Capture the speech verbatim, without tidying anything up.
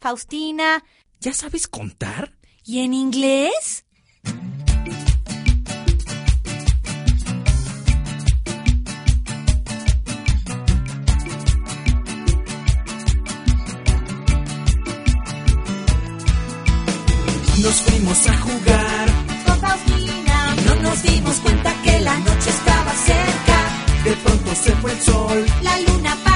Faustina. ¿Ya sabes contar? ¿Y en inglés? Nos fuimos a jugar con Faustina. No nos dimos cuenta que la noche estaba cerca. De pronto se fue el sol. La luna